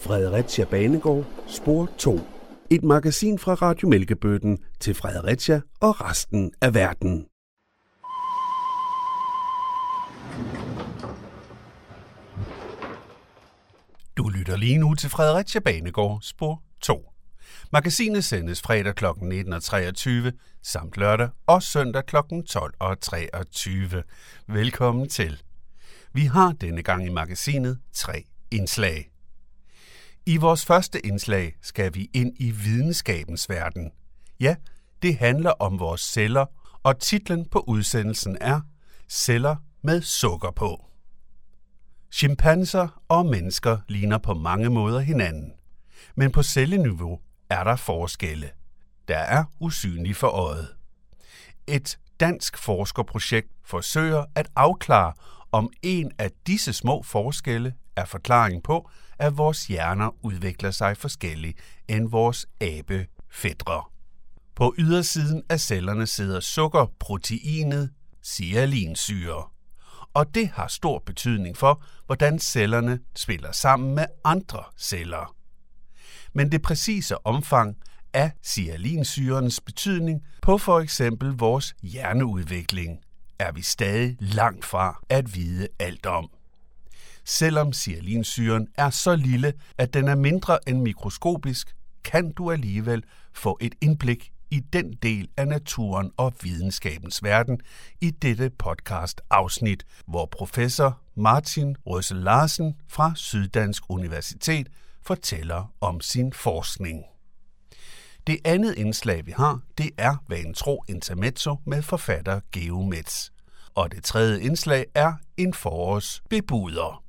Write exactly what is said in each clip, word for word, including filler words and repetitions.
Fredericia Banegård, spor to. Et magasin fra Radio Mælkebøtten til Fredericia og resten af verden. Du lytter lige nu til Fredericia Banegård, spor to. Magasinet sendes fredag klokken nitten og treogtyve, samt lørdag og søndag klokken tolv og treogtyve. Velkommen til. Vi har denne gang i magasinet tre indslag. I vores første indslag skal vi ind i videnskabens verden. Ja, det handler om vores celler, og titlen på udsendelsen er Celler med sukker på. Chimpanser og mennesker ligner på mange måder hinanden, men på celleniveau er der forskelle, der er usynlige for øjet. Et dansk forskerprojekt forsøger at afklare, om en af disse små forskelle er forklaring på, at vores hjerner udvikler sig forskelligt end vores abefætre. På ydersiden af cellerne sidder sukkerproteinet sialinsyre, og det har stor betydning for, hvordan cellerne spiller sammen med andre celler. Men det præcise omfang af sialinsyrens betydning på for eksempel vores hjerneudvikling er vi stadig langt fra at vide alt om. Selvom sialinsyren er så lille, at den er mindre end mikroskopisk, kan du alligevel få et indblik i den del af naturen og videnskabens verden i dette podcast-afsnit, hvor professor Martin Røssel Larsen fra Syddansk Universitet fortæller om sin forskning. Det andet indslag, vi har, det er Vanen tro intermezzo med forfatter Geo Metz. Og det tredje indslag er en forårsbebuder.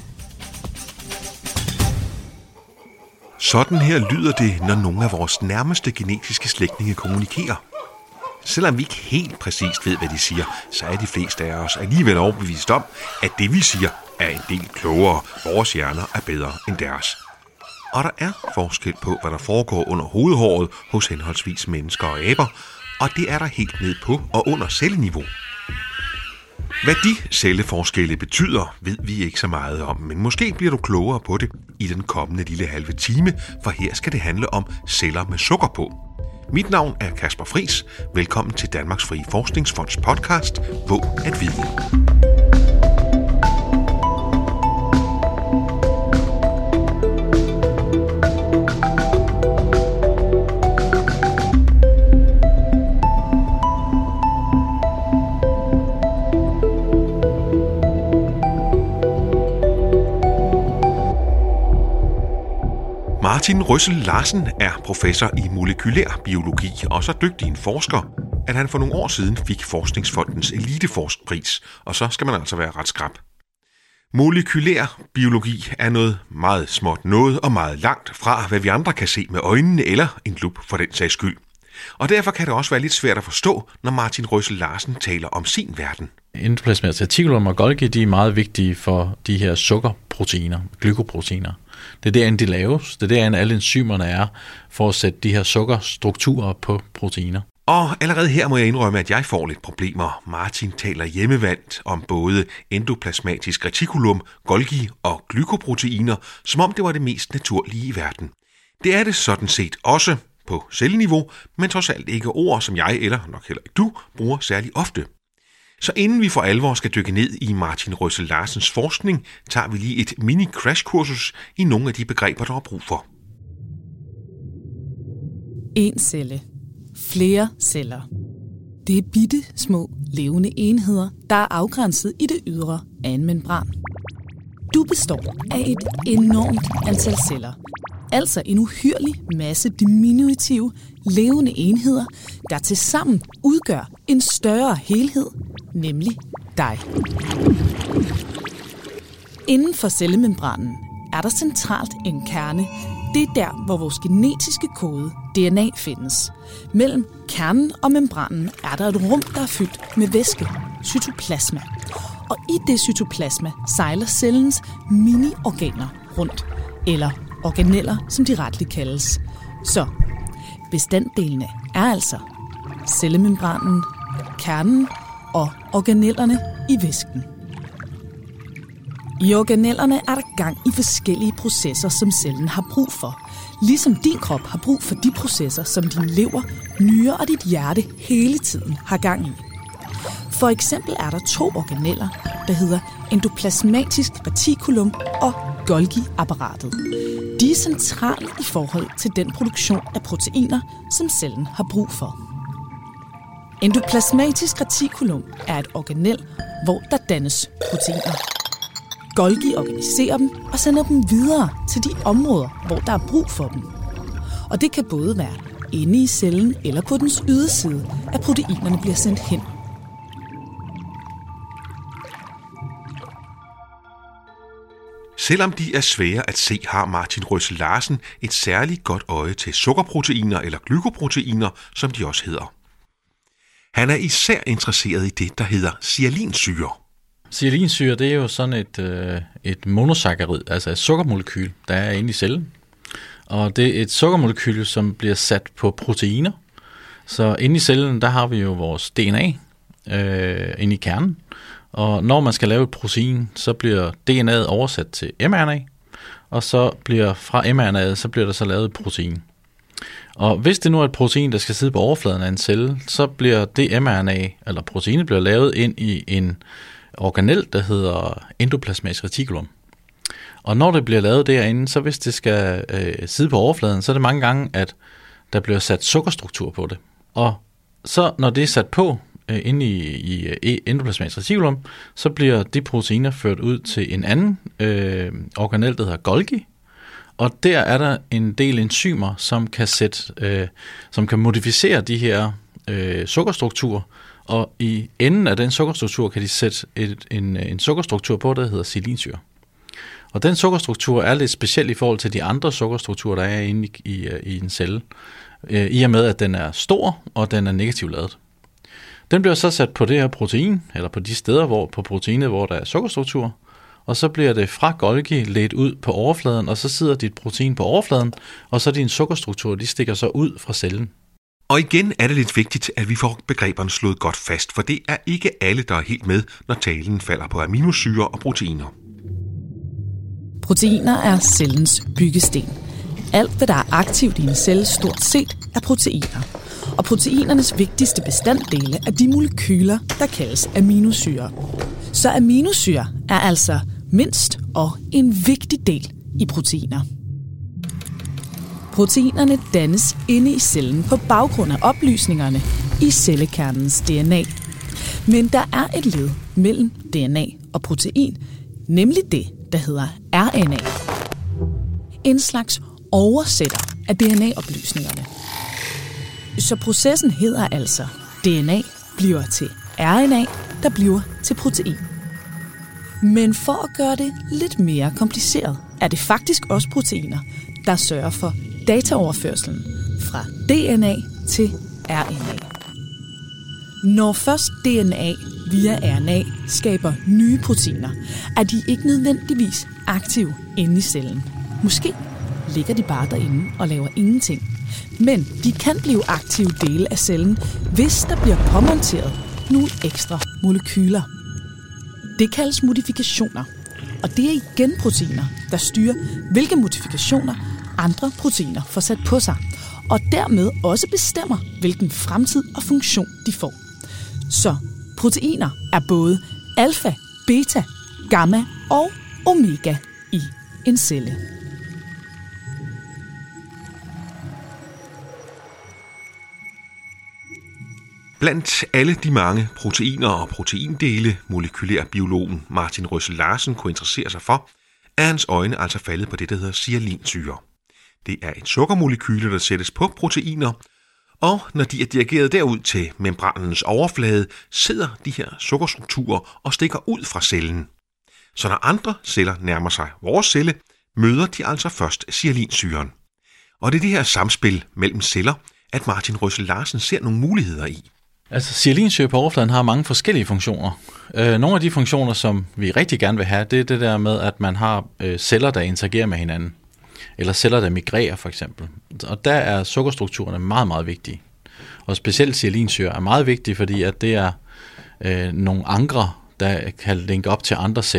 Sådan her lyder det, når nogle af vores nærmeste genetiske slægtninge kommunikerer. Selvom vi ikke helt præcist ved, hvad de siger, så er de fleste af os alligevel overbevist om, at det vi siger er en del klogere. Vores hjerner er bedre end deres. Og der er forskel på, hvad der foregår under hovedhåret hos henholdsvis mennesker og aber, og det er der helt ned på og under celleniveau. Hvad de celleforskelle betyder, ved vi ikke så meget om, men måske bliver du klogere på det i den kommende lille halve time, for her skal det handle om celler med sukker på. Mit navn er Kasper Friis. Velkommen til Danmarks Frie Forskningsfonds podcast, Våg at vide. Martin Røssel Larsen er professor i molekylær biologi og så dygtig en forsker, at han for nogle år siden fik Forskningsfondens Eliteforskpris, og så skal man altså være ret skrap. Molekylær biologi er noget meget småt noget og meget langt fra, hvad vi andre kan se med øjnene eller en lup for den sags skyld. Og derfor kan det også være lidt svært at forstå, når Martin Røssel Larsen taler om sin verden. Endoplasmatisk reticulum og Golgi, de er meget vigtige for de her sukkerproteiner, glykoproteiner. Det er derinde, de laves. Det er derinde, alle enzymerne er for at sætte de her sukkerstrukturer på proteiner. Og allerede her må jeg indrømme, at jeg får lidt problemer. Martin taler hjemmevandt om både endoplasmatisk reticulum, Golgi og glykoproteiner, som om det var det mest naturlige i verden. Det er det sådan set også på celleniveau, men trods alt ikke ord, som jeg eller nok heller ikke du bruger særlig ofte. Så inden vi for alvor skal dykke ned i Martin Røssel Larsens forskning, tager vi lige et mini-crash-kursus i nogle af de begreber, der er brug for. En celle. Flere celler. Det er bitte små levende enheder, der er afgrænset i det ydre af en membran. Du består af et enormt antal celler. Altså en uhyrlig masse diminutive, levende enheder, der tilsammen udgør en større helhed, nemlig dig. Inden for cellemembranen er der centralt en kerne. Det er der, hvor vores genetiske kode, D N A, findes. Mellem kernen og membranen er der et rum, der er fyldt med væske, cytoplasma. Og i det cytoplasma sejler cellens mini-organer rundt, eller organeller, som de retligt kaldes. Så bestanddelene er altså cellemembranen, kernen og organellerne i væsken. I organellerne er der gang i forskellige processer, som cellen har brug for. Ligesom din krop har brug for de processer, som din lever, nyre og dit hjerte hele tiden har gang i. For eksempel er der to organeller, der hedder endoplasmatisk reticulum og Golgi-apparatet. De er centrale i forhold til den produktion af proteiner, som cellen har brug for. Endoplasmatisk reticulum er et organel, hvor der dannes proteiner. Golgi organiserer dem og sender dem videre til de områder, hvor der er brug for dem. Og det kan både være inde i cellen eller på dens yderside, at proteinerne bliver sendt hen. Selvom de er svære at se, har Martin Røssel Larsen et særligt godt øje til sukkerproteiner eller glykoproteiner, som de også hedder. Han er især interesseret i det, der hedder sialinsyre. Sialinsyre, det er jo sådan et, øh, et monosaccharid, altså et sukkermolekyl, der er inde i cellen. Og det er et sukkermolekyl, som bliver sat på proteiner. Så inde i cellen, der har vi jo vores D N A øh, inde i kernen. Og når man skal lave et protein, så bliver D N A'et oversat til mRNA, og så bliver fra mRNA'et, så bliver der så lavet et protein. Og hvis det nu er et protein, der skal sidde på overfladen af en celle, så bliver det mRNA, eller proteinet, bliver lavet ind i en organel, der hedder endoplasmatisk reticulum. Og når det bliver lavet derinde, så hvis det skal øh, sidde på overfladen, så er det mange gange, at der bliver sat sukkerstruktur på det. Og så når det er sat på øh, inde i, i endoplasmatisk reticulum, så bliver de proteiner ført ud til en anden øh, organel, der hedder Golgi. Og der er der en del enzymer, som kan sætte, øh, som kan modificere de her øh, sukkerstrukturer. Og i enden af den sukkerstruktur kan de sætte et, en, en sukkerstruktur på, der hedder sialinsyre. Og den sukkerstruktur er lidt speciel i forhold til de andre sukkerstrukturer, der er inde i, i, i en celle, øh, i og med, at den er stor, og den er negativt ladet. Den bliver så sat på det her protein, eller på de steder hvor, på proteinet, hvor der er sukkerstruktur, og så bliver det fra Golgi ledt ud på overfladen, og så sidder dit protein på overfladen, og så din sukkerstruktur, de stikker så ud fra cellen. Og igen er det lidt vigtigt, at vi får begreberne slået godt fast, for det er ikke alle, der er helt med, når talen falder på aminosyre og proteiner. Proteiner er cellens byggesten. Alt, hvad der er aktivt i en celle, stort set er proteiner. Og proteinernes vigtigste bestanddele er de molekyler, der kaldes aminosyre. Så aminosyre er altså mindst og en vigtig del i proteiner. Proteinerne dannes inde i cellen på baggrund af oplysningerne i cellekernens D N A. Men der er et led mellem D N A og protein, nemlig det, der hedder R N A. En slags oversætter af D N A-oplysningerne. Så processen hedder altså, D N A bliver til R N A, der bliver til protein. Men for at gøre det lidt mere kompliceret, er det faktisk også proteiner, der sørger for dataoverførselen fra D N A til R N A. Når først D N A via R N A skaber nye proteiner, er de ikke nødvendigvis aktive inde i cellen. Måske ligger de bare derinde og laver ingenting. Men de kan blive aktive dele af cellen, hvis der bliver påmonteret nogle ekstra molekyler. Det kaldes modifikationer, og det er igen proteiner, der styrer, hvilke modifikationer andre proteiner får sat på sig, og dermed også bestemmer, hvilken fremtid og funktion de får. Så proteiner er både alfa, beta, gamma og omega i en celle. Blandt alle de mange proteiner og proteindele, molekylærbiologen Martin Røssel Larsen kunne interessere sig for, er hans øjne altså faldet på det, der hedder sialinsyre. Det er et sukkermolekyle, der sættes på proteiner, og når de er dirigeret derud til membranens overflade, sidder de her sukkerstrukturer og stikker ud fra cellen. Så når andre celler nærmer sig vores celle, møder de altså først sialinsyren. Og det er det her samspil mellem celler, at Martin Røssel Larsen ser nogle muligheder i. Altså, sialinsyre på overfladen har mange forskellige funktioner. Øh, nogle af de funktioner, som vi rigtig gerne vil have, det er det der med, at man har øh, celler, der interagerer med hinanden. Eller celler, der migrerer, for eksempel. Og der er sukkerstrukturerne meget, meget vigtige. Og specielt sialinsyre er meget vigtige, fordi at det er øh, nogle ankre, der kan linke op til andre celler.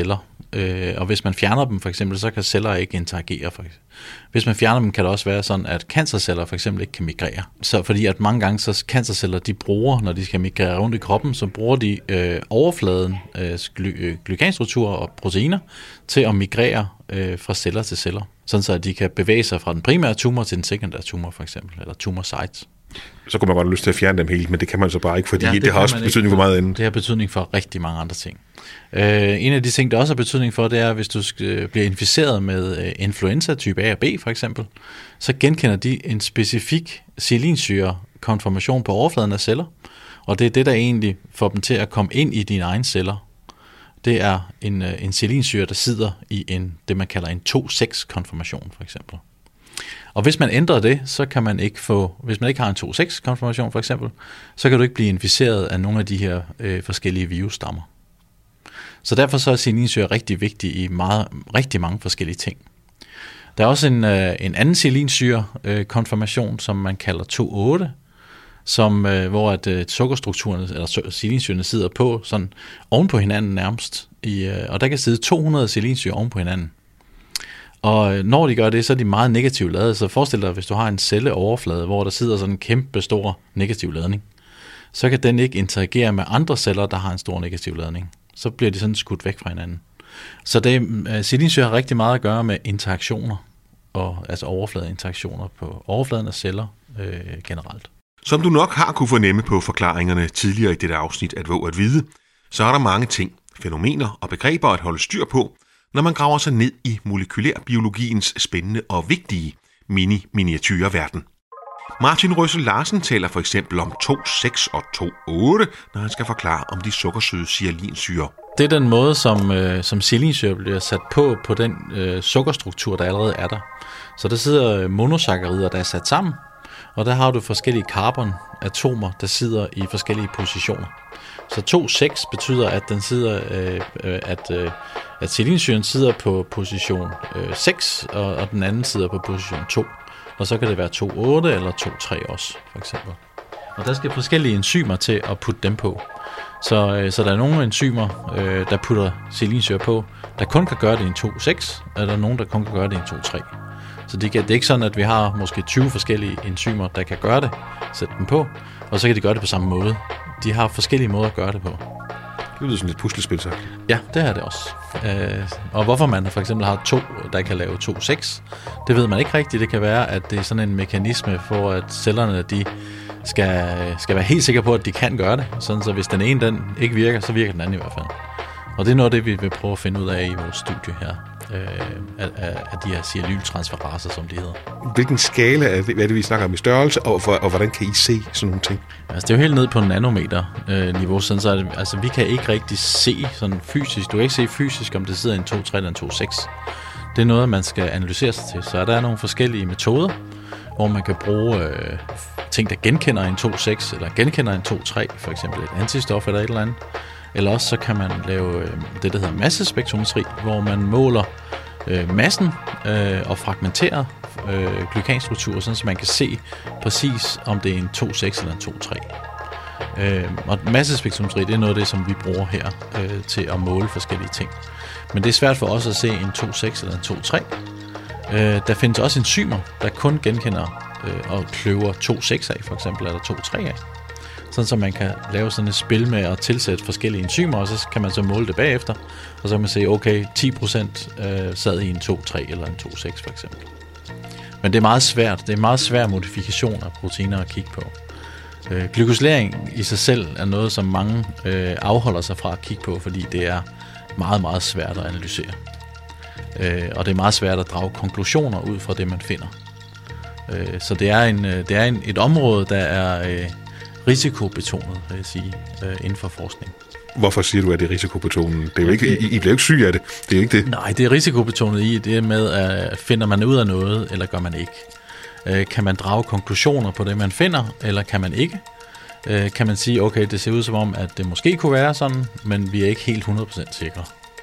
øh, og hvis man fjerner dem for eksempel, så kan celler ikke interagere. For eksempel. Hvis man fjerner dem, kan det også være sådan, at cancerceller for eksempel ikke kan migrere. Så fordi at mange gange så cancerceller, de bruger, når de skal migrere rundt i kroppen, så bruger de øh, overfladen, øh, gly- glykanstrukturer og proteiner til at migrere øh, fra celler til celler. Sådan så at de kan bevæge sig fra den primære tumor til den sekundære tumor for eksempel, eller tumor sites. Så kunne man godt have lyst til at fjerne dem helt, men det kan man så bare ikke, fordi ja, det, det har også betydning for meget andet. Det har betydning for rigtig mange andre ting. Øh, en af de ting, der også har betydning for, det er, hvis du skal, bliver inficeret med øh, influenza type A og B for eksempel, så genkender de en specifik sialinsyre-konformation på overfladen af celler, og det er det, der egentlig får dem til at komme ind i dine egne celler. Det er en, øh, en sialinsyre, der sidder i en, det, man kalder en to seks-konformation for eksempel. Og hvis man ændrer det, så kan man ikke få, hvis man ikke har en to seks-konformation for eksempel, så kan du ikke blive inficeret af nogle af de her øh, forskellige virusstammer. Så derfor så er sialinsyre rigtig vigtig i meget, rigtig mange forskellige ting. Der er også en, øh, en anden sialinsyre-konformation, øh, som man kalder to otte, som, øh, hvor at, øh, sukkerstrukturerne, eller sialinsyrene sidder på, sådan oven på hinanden nærmest, i, øh, og der kan sidde to hundrede sialinsyre oven på hinanden. Og når de gør det, så er de meget negativt ladet. Så forestil dig, hvis du har en celleoverflade, hvor der sidder sådan en kæmpe stor negativ ladning, så kan den ikke interagere med andre celler, der har en stor negativ ladning. Så bliver de sådan skudt væk fra hinanden. Så det, sialinsyre har rigtig meget at gøre med interaktioner, og, altså overfladeinteraktioner på overfladen af celler øh, generelt. Som du nok har kunne fornemme på forklaringerne tidligere i dette afsnit at våge at vide, så er der mange ting, fænomener og begreber at holde styr på, når man graver sig ned i molekylærbiologiens spændende og vigtige mini-miniatyrverden. Martin Røssel Larsen taler for eksempel om to seks og to otte, når han skal forklare om de sukkersøde sialinsyrer. Det er den måde, som, øh, som sialinsyre bliver sat på, på den øh, sukkerstruktur, der allerede er der. Så der sidder monosakkarider, der er sat sammen, og der har du forskellige carbonatomer, der sidder i forskellige positioner. Så to seks betyder, at den sidder, øh, at, øh, at sialinsyren sidder på position øh, seks, og, og den anden sidder på position to. Og så kan det være to otte eller to tre også, for eksempel. Og der skal forskellige enzymer til at putte dem på. Så, øh, så der er nogle enzymer, øh, der putter sialinsyre på, der kun kan gøre det i en to seks, og der er nogle, der kun kan gøre det i en to tre. Så det, kan, det er ikke sådan, at vi har måske tyve forskellige enzymer, der kan gøre det, sætte dem på, og så kan de gøre det på samme måde. De har forskellige måder at gøre det på. Det lyder sådan lidt puslespil, så. Ja, det er det også. Øh, og hvorfor man for eksempel har to, der kan lave to seks, det ved man ikke rigtigt. Det kan være, at det er sådan en mekanisme for, at cellerne de skal, skal være helt sikre på, at de kan gøre det. Sådan så hvis den ene den ikke virker, så virker den anden i hvert fald. Og det er noget af det, vi vil prøve at finde ud af i vores studie her. Øh, af, af de her sialyltransferaser, som de hedder. Hvilken skala er det, hvad er det, vi snakker om i størrelse, og, for, og hvordan kan I se sådan nogle ting? Altså, det er jo helt ned på nanometer-niveau, øh, sådan så det, altså, vi kan ikke rigtig se sådan fysisk. Du kan ikke se fysisk, om det sidder i en to tre eller en to seks. Det er noget, man skal analysere sig til. Så der er nogle forskellige metoder, hvor man kan bruge øh, ting, der genkender en to seks, eller genkender en to tre, for eksempel et antistof eller et eller andet. Eller også så kan man lave øh, det, der hedder massespektrometri, hvor man måler øh, massen øh, og fragmenterer øh, glykanstrukturer, sådan så man kan se præcis, om det er en to seks eller en to tre. Øh, og massespektrometri, det er noget af det, som vi bruger her øh, til at måle forskellige ting. Men det er svært for os at se en to seks eller en to tre. Øh, der findes også enzymer, der kun genkender øh, og kløver to seks af, for eksempel, eller to tre af. Sådan så man kan lave sådan et spil med at tilsætte forskellige enzymer, og så kan man så måle det bagefter, og så kan man se, okay, ti procent øh, sad i en to tre eller en to seks for eksempel. Men det er meget svært. Det er en meget svær modifikation af proteiner at kigge på. Øh, glykosylering i sig selv er noget, som mange øh, afholder sig fra at kigge på, fordi det er meget, meget svært at analysere. Øh, og det er meget svært at drage konklusioner ud fra det, man finder. Øh, så det er, en, det er en, et område, der er øh, risikobetonet, vil jeg sige, øh, inden for forskning. Hvorfor siger du, at det er risikobetonet? Det er jo ikke, I, I bliver jo ikke syge af det. Det er ikke det. Nej, det er risikobetonet i det med, at finder man ud af noget, eller gør man ikke? Øh, kan man drage konklusioner på det, man finder, eller kan man ikke? Øh, kan man sige, okay, det ser ud som om, at det måske kunne være sådan, men vi er ikke helt hundrede procent sikre.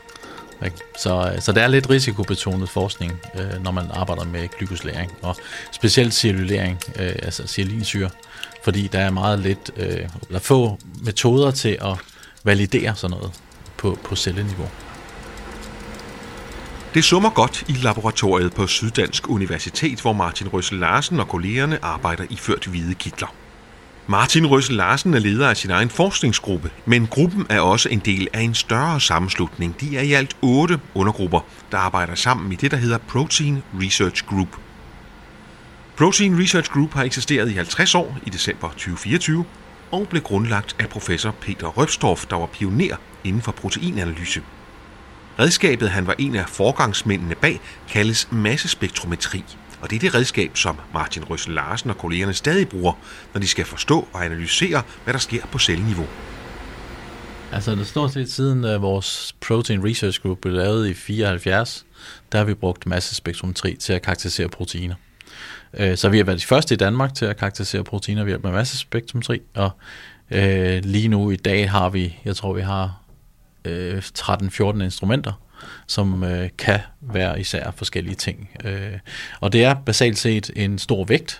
Så, så det er lidt risikobetonet forskning, øh, når man arbejder med glykosylering, og specielt sialylering, øh, altså sialinsyre, fordi der er meget lidt, øh, eller få metoder til at validere sådan noget på, på celleniveau. Det summer godt i laboratoriet på Syddansk Universitet, hvor Martin Røssel Larsen og kollegerne arbejder i ført hvide kitler. Martin Røssel Larsen er leder af sin egen forskningsgruppe, men gruppen er også en del af en større sammenslutning. De er i alt otte undergrupper, der arbejder sammen i det, der hedder Protein Research Group. Protein Research Group har eksisteret i halvtreds år i december tyve fireogtyve og blev grundlagt af professor Peter Røbstorff, der var pioner inden for proteinanalyse. Redskabet, han var en af forgangsmændene bag, kaldes massespektrometri, og det er det redskab, som Martin Røssel Larsen og kollegerne stadig bruger, når de skal forstå og analysere, hvad der sker på celleniveau. Altså, det står set siden uh, vores Protein Research Group blev lavet i fireoghalvfjerds, der har vi brugt massespektrometri til at karakterisere proteiner. Uh, så vi har været de første i Danmark til at karakterisere proteiner ved hjælp af massespektrometri, og uh, lige nu i dag har vi, jeg tror vi har uh, tretten fjorten instrumenter, som øh, kan være især forskellige ting. Øh, og det er basalt set en stor vægt,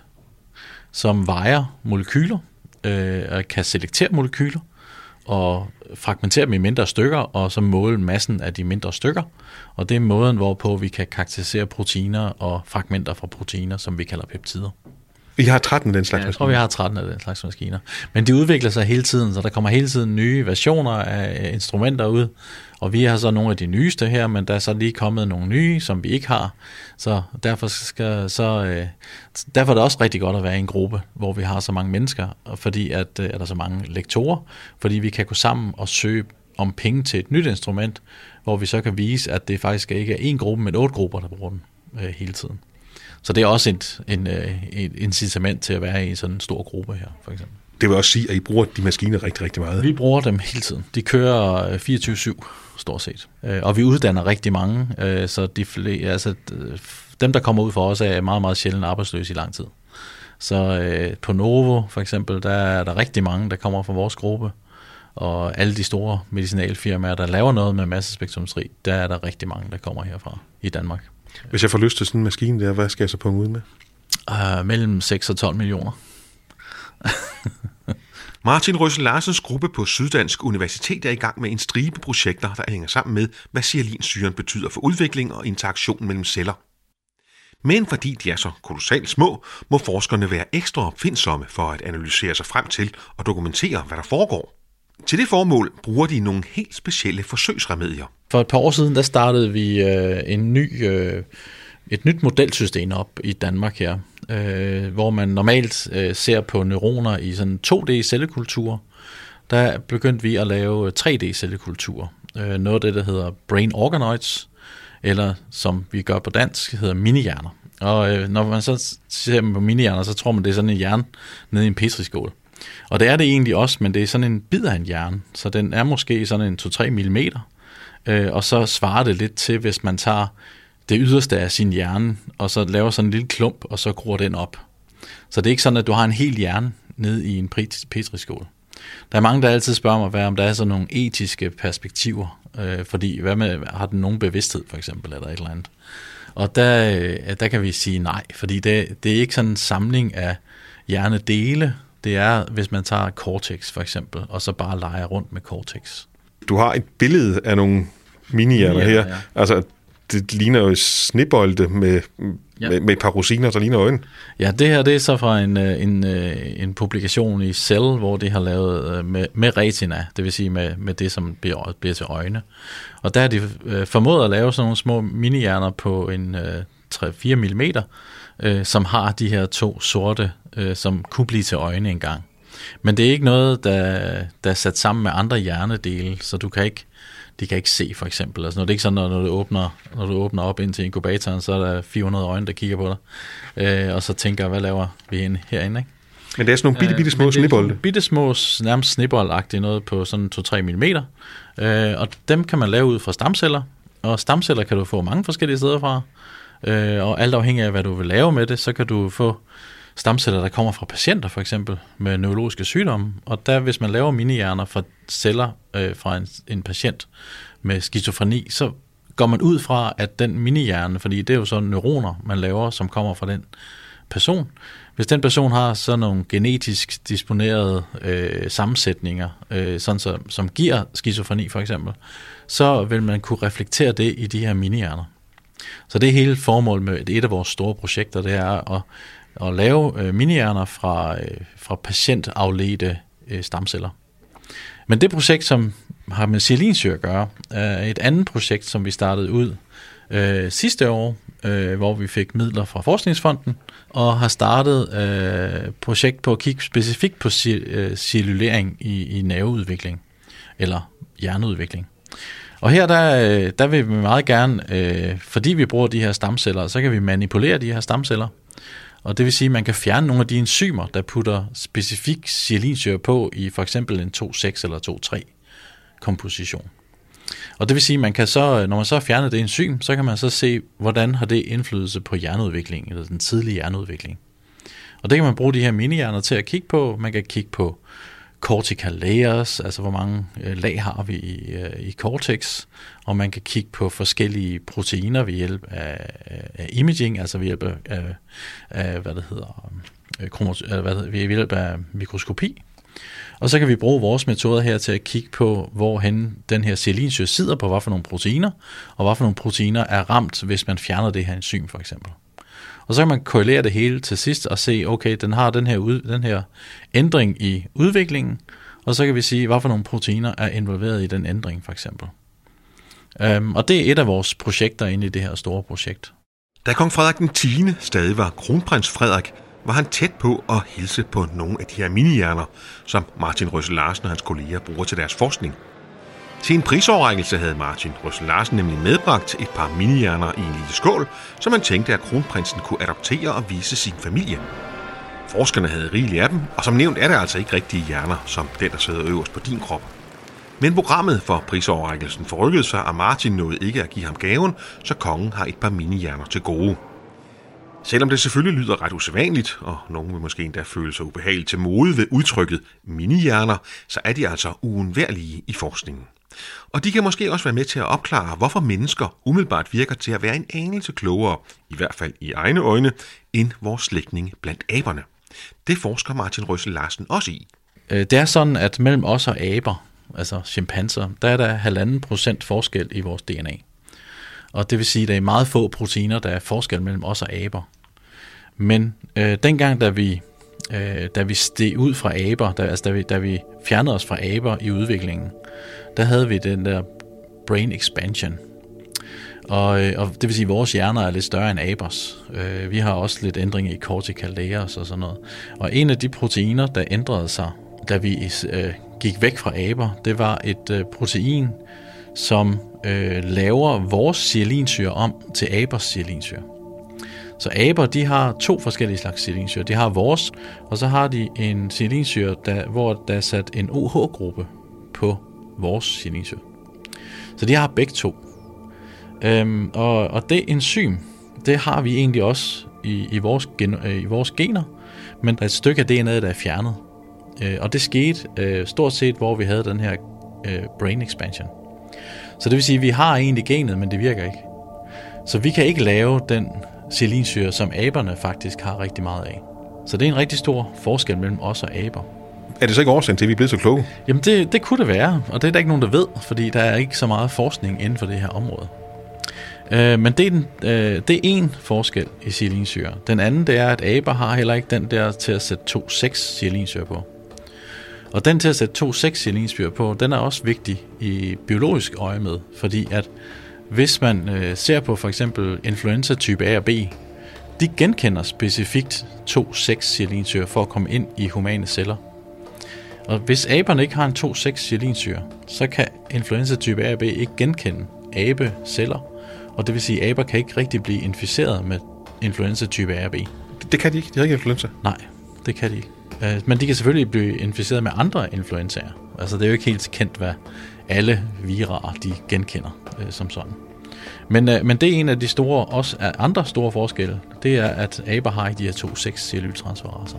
som vejer molekyler, øh, og kan selektere molekyler, og fragmentere dem i mindre stykker, og så måle massen af de mindre stykker. Og det er måden, hvorpå vi kan karakterisere proteiner og fragmenter fra proteiner, som vi kalder peptider. Vi har tretten af den slags ja, jeg tror, vi har tretten af den slags maskiner. Men de udvikler sig hele tiden, så der kommer hele tiden nye versioner af instrumenter ud. Og vi har så nogle af de nyeste her, men der er så lige kommet nogle nye, som vi ikke har. Så derfor, skal, så, øh, derfor er det også rigtig godt at være i en gruppe, hvor vi har så mange mennesker, fordi at, øh, er der så mange lektorer, fordi vi kan gå sammen og søge om penge til et nyt instrument, hvor vi så kan vise, at det faktisk ikke er en gruppe, men otte grupper, der bruger den øh, hele tiden. Så det er også et, en, et incitament til at være i sådan en stor gruppe her, for eksempel. Det vil også sige, at I bruger de maskiner rigtig, rigtig meget. Vi bruger dem hele tiden. De kører fireogtyve syv, stort set. Og vi uddanner rigtig mange, så de flere, altså, dem, der kommer ud for os, er meget, meget sjældent arbejdsløse i lang tid. Så på Novo, for eksempel, der er der rigtig mange, der kommer fra vores gruppe. Og alle de store medicinalfirmaer, der laver noget med massespektrometri, der er der rigtig mange, der kommer herfra i Danmark. Hvis jeg får lyst til sådan en maskine der, hvad skal jeg så punge ud med? Uh, mellem seks og tolv millioner. Martin Røssel Larsens gruppe på Syddansk Universitet er i gang med en stribe projekter, der hænger sammen med, hvad sialinsyren betyder for udvikling og interaktion mellem celler. Men fordi de er så kolossalt små, må forskerne være ekstra opfindsomme for at analysere sig frem til og dokumentere, hvad der foregår. Til det formål bruger de nogle helt specielle forsøgsremedier. For et par år siden, der startede vi øh, en ny, øh, et nyt modelsystem op i Danmark her, øh, hvor man normalt øh, ser på neuroner i sådan to D-cellekultur. Der begyndte vi at lave tre D-cellekultur. Øh, noget af det, der hedder brain organoids, eller som vi gør på dansk, hedder minihjerner. Og øh, når man så ser dem på minihjerner, så tror man, det er sådan en hjerne nede i en petriskål. Og det er det egentlig også, men det er sådan en bid af en hjerne, så den er måske sådan en to til tre millimeter, øh, og så svarer det lidt til, hvis man tager det yderste af sin hjerne, og så laver sådan en lille klump, og så gror den op. Så det er ikke sådan, at du har en hel hjerne nede i en petriskål. Der er mange, der altid spørger mig, hvad om der er sådan nogle etiske perspektiver, øh, fordi hvad med, har den nogen bevidsthed for eksempel, eller et eller andet. Og der, øh, der kan vi sige nej, fordi det, det er ikke sådan en samling af hjernedele. Det er, hvis man tager cortex for eksempel, og så bare leger rundt med cortex. Du har et billede af nogle minihjerner her. Ja. Altså, det ligner jo snebolde med, ja. med, med et par rosiner, der ligner øjne. Ja, det her det er så fra en, en, en publikation i Cell, hvor de har lavet med, med retina, det vil sige med, med det, som bliver, bliver til øjne. Og der har de formået at lave sådan nogle små minihjerner på en tre til fire millimeter, øh, som har de her to sorte, øh, som kunne blive til øjne engang. Men det er ikke noget, der, der er sat sammen med andre hjernedele, så du kan ikke, de kan ikke se for eksempel. Altså, når det er ikke sådan, når du åbner, når du åbner op ind til inkubatoren, så er der fire hundrede øjne, der kigger på dig, øh, og så tænker, hvad laver vi herinde, ikke? Men det er sådan nogle bitte, bitte små øh, snebolde. Bitte små, nærmest sneboldagtige noget på sådan to til tre millimeter. Øh, og dem kan man lave ud fra stamceller. Og stamceller kan du få mange forskellige steder fra. Øh, og alt afhængig af, hvad du vil lave med det, så kan du få stamceller, der kommer fra patienter for eksempel med neurologiske sygdomme. Og der, hvis man laver minihjerner fra celler øh, fra en, en patient med skizofreni, så går man ud fra, at den minihjerne, fordi det er jo sådan neuroner, man laver, som kommer fra den person. Hvis den person har sådan nogle genetisk disponerede øh, sammensætninger, øh, sådan så, som giver skizofreni for eksempel, så vil man kunne reflektere det i de her minihjerner. Så det er hele formålet med et af vores store projekter, det er at, at lave øh, minihjerner fra, øh, fra patientafledte øh, stamceller. Men det projekt, som har med sialinsyre at gøre, er et andet projekt, som vi startede ud øh, sidste år, øh, hvor vi fik midler fra Forskningsfonden, og har startet øh, projekt på at kigge specifikt på øh, cellulering i, i nerveudvikling, eller hjerneudvikling. Og her der, der vil vi meget gerne, øh, fordi vi bruger de her stamceller, så kan vi manipulere de her stamceller. Og det vil sige, at man kan fjerne nogle af de enzymer, der putter specifik sialinsyre på i for eksempel en to seks eller to tre komposition. Og det vil sige, at man kan så, når man så fjerner det enzym, så kan man så se, hvordan har det indflydelse på hjerneudvikling, eller den tidlige hjerneudvikling. Og det kan man bruge de her minihjerner til at kigge på. Man kan kigge på cortical layers, altså hvor mange øh, lag har vi i, øh, i cortex, og man kan kigge på forskellige proteiner ved hjælp af, af imaging, altså ved hjælp af, af, af hvad det hedder, øh, kromos, øh, hvad det hedder, ved hjælp af mikroskopi. Og så kan vi bruge vores metoder her til at kigge på, hvorhen den her sialinsyre sidder på, hvad for nogle proteiner, og hvad for nogle proteiner er ramt, hvis man fjerner det her enzym for eksempel. Og så kan man korrelere det hele til sidst og se, okay, den har den her, ud, den her ændring i udviklingen, og så kan vi sige, hvad for nogle proteiner er involveret i den ændring, for eksempel. Um, og det er et af vores projekter inde i det her store projekt. Da kong Frederik den tiende stadig var kronprins Frederik, var han tæt på at hilse på nogle af de her minihjerner, som Martin Røssel Larsen og hans kolleger bruger til deres forskning. Til en prisoverrækkelse havde Martin Røssel Larsen nemlig medbragt et par minihjerner i en lille skål, som man tænkte, at kronprinsen kunne adoptere og vise sin familie. Forskerne havde rigeligt af dem, og som nævnt er det altså ikke rigtige hjerner, som den, der sidder øverst på din krop. Men programmet for prisoverrækkelsen forrykkede sig, og Martin nåede ikke at give ham gaven, så kongen har et par minihjerner til gode. Selvom det selvfølgelig lyder ret usædvanligt, og nogen vil måske endda føle sig ubehageligt til mode ved udtrykket minihjerner, så er de altså uundværlige i forskningen. Og de kan måske også være med til at opklare, hvorfor mennesker umiddelbart virker til at være en anelse klogere, i hvert fald i egne øjne, end vores slægtninge blandt aberne. Det forsker Martin Røssel Larsen også i. Det er sådan, at mellem os og aber, altså chimpanser, der er der halvanden procent forskel i vores D N A. Og det vil sige, at der er meget få proteiner, der er forskel mellem os og aber. Men øh, dengang, da vi, øh, da vi steg ud fra aber, da, altså da vi, da vi fjernede os fra aber i udviklingen, der havde vi den der brain expansion. Og, øh, og det vil sige, at vores hjerner er lidt større end abers. Øh, vi har også lidt ændringer i cortical layers og sådan noget. Og en af de proteiner, der ændrede sig, da vi øh, gik væk fra aber, det var et øh, protein, som øh, laver vores sialinsyre om til abers sialinsyre. Så aber, de har to forskellige slags sialinsyre. De har vores, og så har de en sialinsyre, der, hvor der er sat en O H-gruppe på vores sialinsyre. Så de har begge to. Øhm, og, og det enzym, det har vi egentlig også i, i, vores, gen, øh, i vores gener, men der er et stykke af D N A'et, der er fjernet. Øh, og det skete øh, stort set, hvor vi havde den her øh, brain expansion. Så det vil sige, at vi har egentlig genet, men det virker ikke. Så vi kan ikke lave den sialinsyre, som aberne faktisk har rigtig meget af. Så det er en rigtig stor forskel mellem os og aber. Er det så ikke årsagen til, at vi er blevet så kloge? Jamen det, det kunne det være, og det er der ikke nogen, der ved, fordi der er ikke så meget forskning inden for det her område. Øh, men det er, den, øh, det er en forskel i sialinsyre. Den anden, det er, at aber har heller ikke den der til at sætte to seks sialinsyre på. Og den til at sætte to seks sialinsyre på, den er også vigtig i biologisk øje med, fordi at hvis man øh, ser på for eksempel influenza type A og B, de genkender specifikt to seks sialinsyre for at komme ind i humane celler. Og hvis aberne ikke har en to seks sialinsyre, så kan influenza type A og B ikke genkende abeceller, og det vil sige, at aber kan ikke rigtig blive inficeret med influenza type A og B. Det kan de ikke? De har ikke influenza? Nej, det kan de ikke. Men de kan selvfølgelig blive inficeret med andre influenzaer. Altså det er jo ikke helt kendt, hvad alle viraer de genkender øh, som sådan. Men, øh, men det er en af de store, også af andre store forskelle, det er, at aber har ikke de her to seks cellultransferaser.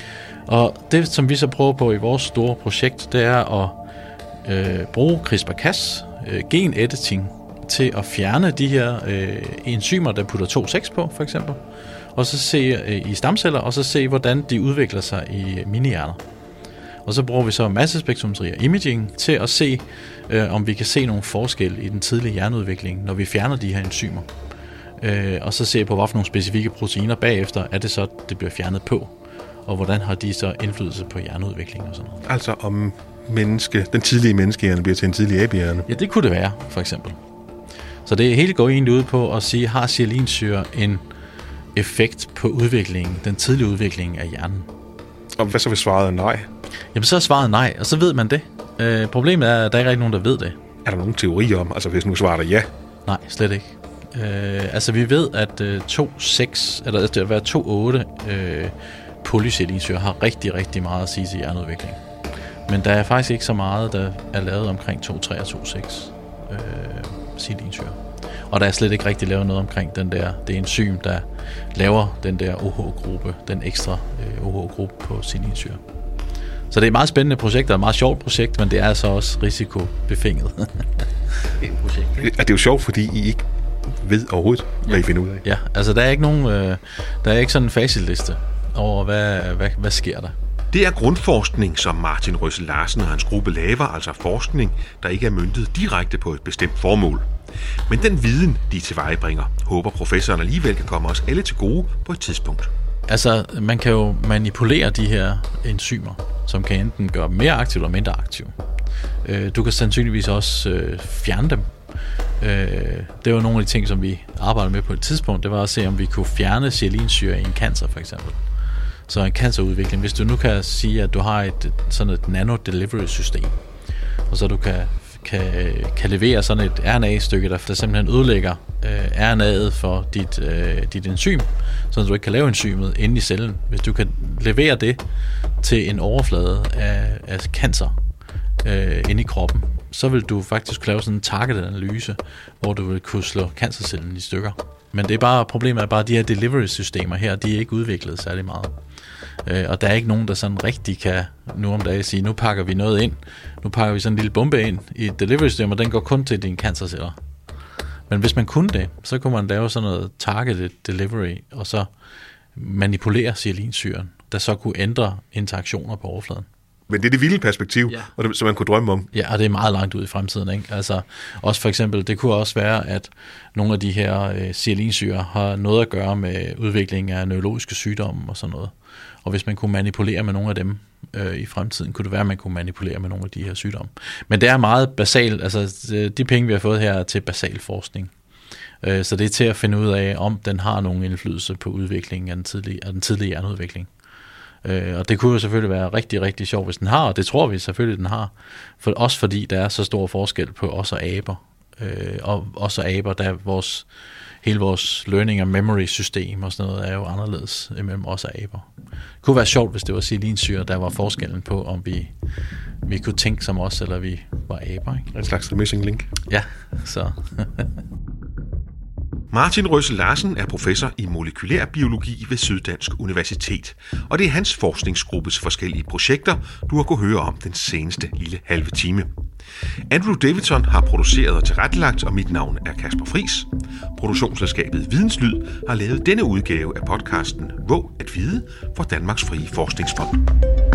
Og det, som vi så prøver på i vores store projekt, det er at øh, bruge CRISPR-Cas, øh, gen-editing, til at fjerne de her øh, enzymer, der putter to seks på, for eksempel, og så se øh, i stamceller, og så se, hvordan de udvikler sig i minihjerner. Og så bruger vi så massespektrometri og imaging til at se, øh, om vi kan se nogle forskel i den tidlige hjerneudvikling, når vi fjerner de her enzymer. øh, og så se på, hvad for nogle specifikke proteiner bagefter er det så, det bliver fjernet på, og hvordan har de så indflydelse på hjerneudvikling og sådan noget. Altså om menneske, den tidlige menneskehjerne bliver til en tidlig abehjerne? Ja, det kunne det være, for eksempel. Så det hele går egentlig ud på at sige, har sialinsyre en effekt på udviklingen, den tidlige udvikling af hjernen? Og hvad så hvis svaret er nej? Jamen så er svaret nej, og så ved man det. Øh, problemet er, at der ikke er nogen, der ved det. Er der nogen teori om, altså hvis nu svarer ja? Nej, slet ikke. Øh, altså vi ved, at øh, to seks, eller at det være to otte øh, polysialinsyre har rigtig, rigtig meget at sige til hjerneudvikling. Men der er faktisk ikke så meget, der er lavet omkring to tre og to seks øh, sialinsyre. Og der er slet ikke rigtig lavet noget omkring den der, det enzym, der laver den der O H-gruppe, den ekstra øh, O H-gruppe på sialinsyre. Så det er et meget spændende projekt, og et meget sjovt projekt, men det er altså også risikobefænget. Et projekt, ikke? Er det jo sjovt, fordi I ikke ved overhovedet, hvad ja. I finder ud af? Ja, altså der er ikke nogen, øh, der er ikke sådan en facitliste over, hvad, hvad, hvad sker der. Det er grundforskning, som Martin Røssel Larsen og hans gruppe laver, altså forskning, der ikke er møntet direkte på et bestemt formål. Men den viden, de tilvejebringer, håber professoren alligevel kan komme os alle til gode på et tidspunkt. Altså, man kan jo manipulere de her enzymer, som kan enten gøre dem mere aktive eller mindre aktive. Du kan sandsynligvis også fjerne dem. Det var nogle af de ting, som vi arbejdede med på et tidspunkt. Det var at se, om vi kunne fjerne sialinsyre i en cancer, for eksempel. Så en cancerudvikling. Hvis du nu kan sige, at du har et sådan et nano-delivery-system, og så du kan, kan, kan levere sådan et R N A-stykke, der, der simpelthen ødelægger øh, R N A'et for dit, øh, dit enzym, så du ikke kan lave enzymet inde i cellen. Hvis du kan levere det til en overflade af, af cancer øh, inde i kroppen, så vil du faktisk kunne lave sådan en target-analyse, hvor du vil kunne slå cancercellen i stykker. Men det er bare, problemet er bare, at de her delivery-systemer her, de er ikke udviklet særlig meget. Øh, og der er ikke nogen, der sådan rigtig kan nu om dagen sige, nu pakker vi noget ind. Nu pakker vi sådan en lille bombe ind i et delivery-system, og den går kun til dine cancerceller. Men hvis man kunne det, så kunne man lave sådan noget targeted delivery, og så manipulere sialinsyren, der så kunne ændre interaktioner på overfladen. Men det er det vilde perspektiv, ja. Og det, som man kunne drømme om. Ja, og det er meget langt ud i fremtiden, ikke? Altså, også for eksempel, det kunne også være, at nogle af de her øh, sialinsyre har noget at gøre med udvikling af neurologiske sygdomme og sådan noget. Og hvis man kunne manipulere med nogle af dem øh, i fremtiden, kunne det være, at man kunne manipulere med nogle af de her sygdomme. Men det er meget basalt, altså de penge, vi har fået her, er til basal forskning. Øh, så det er til at finde ud af, om den har nogen indflydelse på udviklingen af den tidlige, af den tidlige hjerneudvikling. Øh, og det kunne jo selvfølgelig være rigtig, rigtig sjovt, hvis den har, og det tror vi selvfølgelig, den har. For, også fordi der er så stor forskel på os og aber. Øh, og også aber, der vores, hele vores learning og memory system og sådan noget er jo anderledes mellem os og aber. Det kunne være sjovt, hvis det var sialinsyre, der var forskellen på, om vi, vi kunne tænke som os, eller vi var aber. Ikke? En slags missing link. Ja, så... Martin Røssel Larsen er professor i molekylær biologi ved Syddansk Universitet, og det er hans forskningsgruppes forskellige projekter, du har kunnet høre om den seneste lille halve time. Andrew Davidson har produceret og tilrettelagt, og mit navn er Kasper Friis. Produktionsselskabet Videnslyd har lavet denne udgave af podcasten Våg at vide for Danmarks Frie Forskningsfond.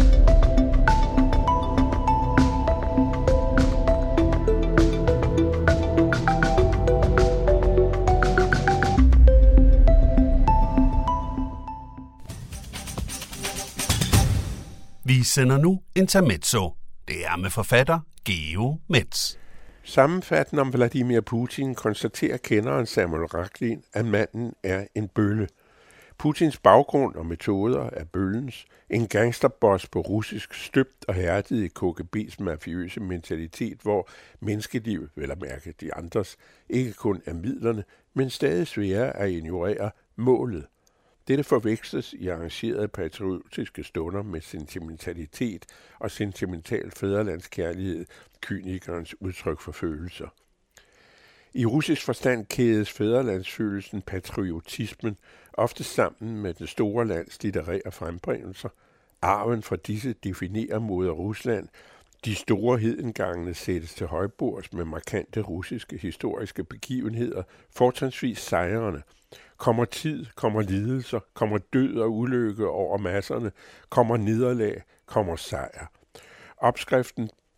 Vi sender nu Intermezzo. Det er med forfatter Geo Metz. Sammenfattende om Vladimir Putin konstaterer kenderen Samuel Rachlin, at manden er en bølle. Putins baggrund og metoder er bøllens, en gangsterboss på russisk, støbt og hærdet i K G B's mafiøse mentalitet, hvor menneskeliv, vel at mærke de andres, ikke kun er midlerne, men stadig sværere at ignorere målet. Dette forveksles i arrangerede patriotiske stunder med sentimentalitet og sentimental fædrelandskærlighed, kynikernes udtryk for følelser. I russisk forstand kædes fædrelandsfølelsen patriotismen ofte sammen med den store lands litterære frembringelser. Arven fra disse definerer moder Rusland. De store hedengangene sættes til højbords med markante russiske historiske begivenheder, fortrinsvis sejrene. Kommer tid, kommer lidelser, kommer død og ulykke over masserne, kommer nederlag, kommer sejr. Opskriften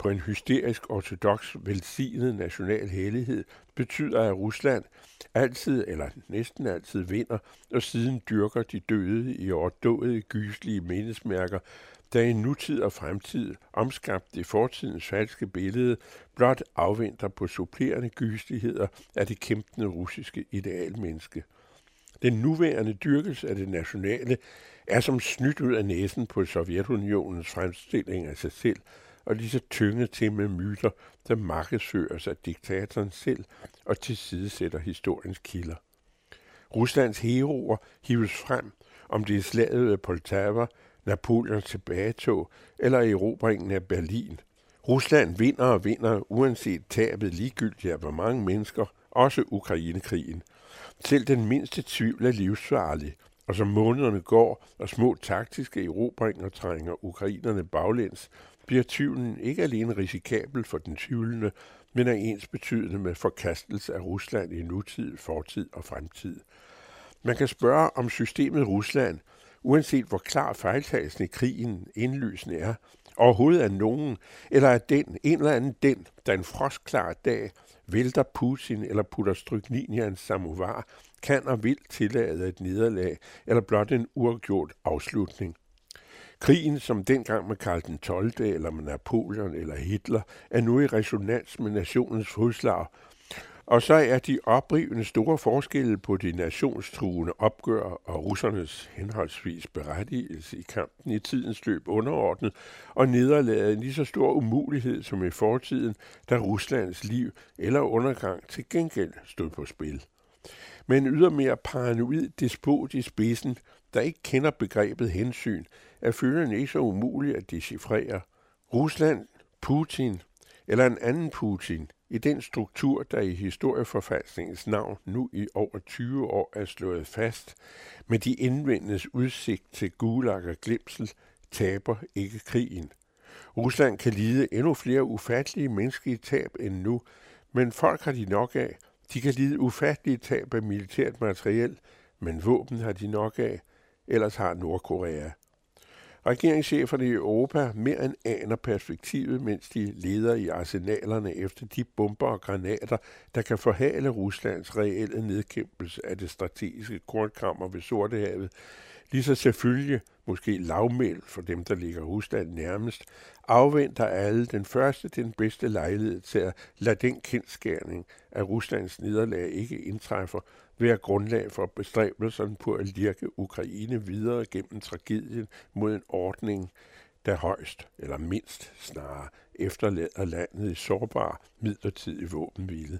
på en hysterisk ortodoks velsignet national hellighed betyder, at Rusland altid eller næsten altid vinder, og siden dyrker de døde i overdådige gyselige mindesmærker, der i nutid og fremtid, omskabt i fortidens falske billede, blot afventer på supplerende gyseligheder af det kæmpende russiske idealmenneske. Den nuværende dyrkelse af det nationale er som snydt ud af næsen på Sovjetunionens fremstilling af sig selv, og lige så tynget til med myter, der markedsføres af diktatoren selv og tilsidesætter historiens kilder. Ruslands heroer hives frem, om det er slaget af Poltava, Napoleons tilbagetog eller erobringen af Berlin. Rusland vinder og vinder, uanset tabet ligegyldigt af hvor mange mennesker, også Ukrainekrigen. Selv den mindste tvivl er livsfarlig, og som månederne går, og små taktiske erobringer trænger ukrainerne baglæns, bliver tvivlen ikke alene risikabel for den tvivlende, men er ensbetydende med forkastelse af Rusland i nutid, fortid og fremtid. Man kan spørge, om systemet Rusland, uanset hvor klar fejltagelsen i krigen indlysende er, overhovedet er nogen, eller er den, en eller anden den, der en frostklar dag vælter Putin eller putter stryknin i en samovar, kan og vil tillade et nederlag, eller blot en uafgjort afslutning. Krigen, som dengang med Karl den tolvte eller med Napoleon eller Hitler, er nu i resonans med nationens fodslag, og så er de oprivende store forskelle på de nationstruende opgør og russernes henholdsvis berettigelse i kampen i tidens løb underordnet, og nederlaget en lige så stor umulighed som i fortiden, da Ruslands liv eller undergang til gengæld stod på spil. Men en ydermere paranoid despot i spidsen, der ikke kender begrebet hensyn, er følgende ikke så umuligt at decifrere. Rusland, Putin eller en anden Putin i den struktur, der i historieforfalskningens navn nu i over tyve år er slået fast, med de indvendes udsigt til gulag og glemsel, taber ikke krigen. Rusland kan lide endnu flere ufattelige menneskelige tab end nu, men folk har de nok af. De kan lide ufattelige tab af militært materiel, men våben har de nok af, ellers har Nordkorea. Regeringscheferne i Europa mere end aner perspektivet, mens de leder i arsenalerne efter de bomber og granater, der kan forhale Ruslands reelle nedkæmpelse af det strategiske kornkammer ved Sortehavet. Lige så selvfølgelig, måske lavmælt for dem, der ligger Rusland nærmest, afventer alle den første, den bedste lejlighed til at lade den kendskærning, at Ruslands nederlag ikke indtræffer, være grundlag for bestræbelserne på at lirke Ukraine videre gennem tragedien mod en ordning, der højst eller mindst snarere efterlader landet i sårbar midlertidig våbenhvile.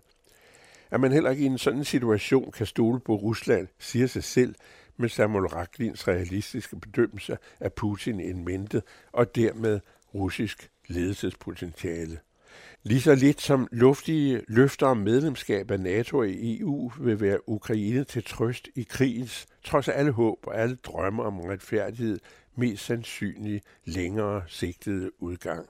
At man heller ikke i en sådan situation kan stole på Rusland, siger sig selv, med Samuel Raklins realistiske bedømmelse af Putin in mente og dermed russisk ledelsespotentiale. Lige så lidt som luftige løfter om medlemskab af NATO og E U vil være Ukraine til trøst i krigens, trods alle håb og alle drømme om retfærdighed, mest sandsynlige længere sigtede udgang.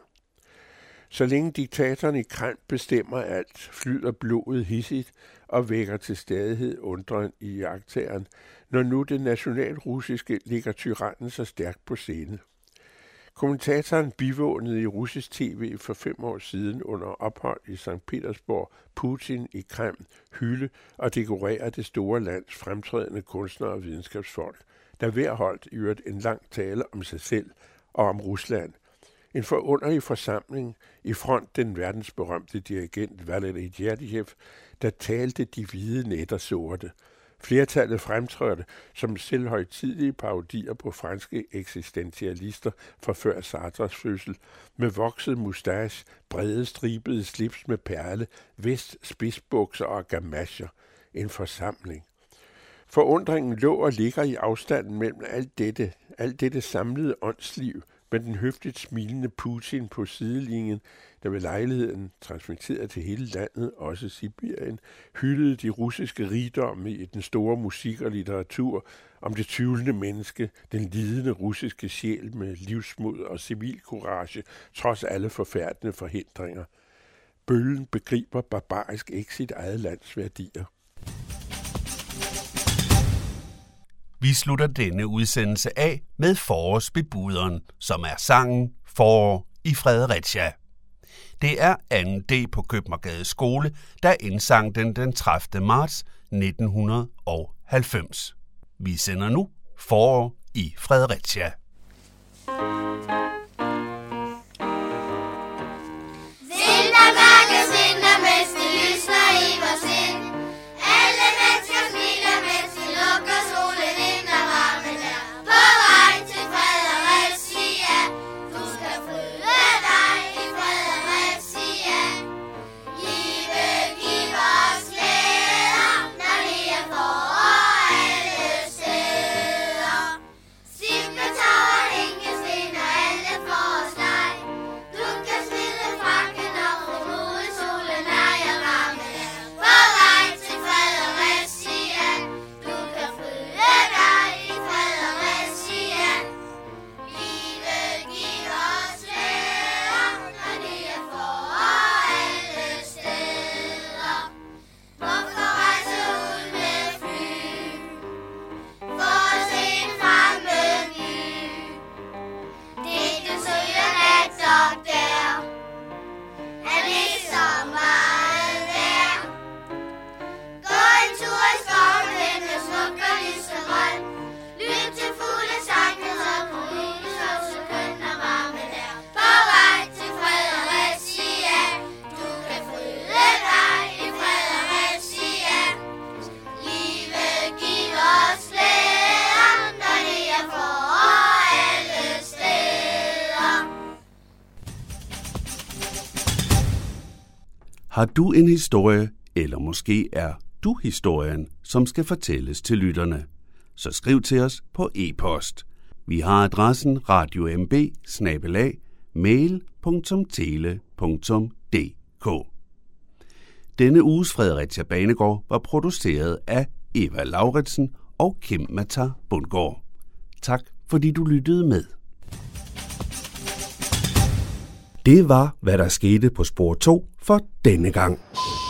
Så længe diktatoren i Kreml bestemmer alt, flyder blodet hissigt og vækker til stadighed undren i jagttageren, når nu det nationalrussiske ligger tyrannen så stærkt på scene. Kommentatoren bivånede i russisk tv for fem år siden under ophold i Sankt Petersborg Putin i Kreml hylde og dekorere det store lands fremtrædende kunstnere og videnskabsfolk, der hver holdt i øvrigt en lang tale om sig selv og om Rusland. En forunderlig forsamling i front den verdensberømte dirigent Valeri Gergiev, der talte de hvide nætter sorte. Flertallet fremtrådte som selvhøjtidige parodier på franske eksistentialister fra før Sartres fødsel, med vokset mustache, brede stribede slips med perle, vest, spidsbukser og gamasjer. En forsamling. Forundringen lå og ligger i afstanden mellem alt dette, alt dette samlede åndsliv, med den høfligt smilende Putin på sidelinjen, der ved lejligheden, transmitteret til hele landet, også Sibirien, hyldede de russiske rigdomme i den store musik og litteratur om det tvivlende menneske, den lidende russiske sjæl med livsmod og civilcourage, trods alle forfærdende forhindringer. Bølgen begriber barbarisk ikke sit eget lands værdier. Vi slutter denne udsendelse af med Forårsbebuderen, som er sangen Forår i Fredericia. Det er anden D på Købmagergade Skole, der indsang den den tredivte marts nitten halvfems. Vi sender nu Forår i Fredericia. Vintermørke, vintermens, det lysner i vores sind. Alle mennesker smiler, mens de lukker solen ind og varmen er. På vej til Fredericia, du skal fryde dig i Fredericia. Livet giver os glæder, når det er forår alle steder. Silketag og hængesten og alle forårsleg. Du kan smide frakken og få mod solen er jeg varmen er. På vej til Fredericia, du kan fryde dig i Fredericia. Livet giver os glæder, når det er forår alle steder. Hvorfor rejse ud med fly? For at se en fremmed by. Det du søger nat og der, er lige så meget værd. Gå en tur i skoven, den er smuk og lysegrøn. Lyt til fuglesangen og brune, så så køn og varmen er. På vej til Fredericia, du kan fryde dig i Fredericia. Livet giver os glæder, når det er forår alle steder. Har du en historie, eller måske er du historien, som skal fortælles til lytterne, så skriv til os på e-post. Vi har adressen radiomb bindestreg mail punktum tele punktum d k. Denne uges Fredericia Banegård var produceret af Eva Lauritsen og Kim Mata Bundgaard. Tak fordi du lyttede med. Det var, hvad der skete på spor to for denne gang.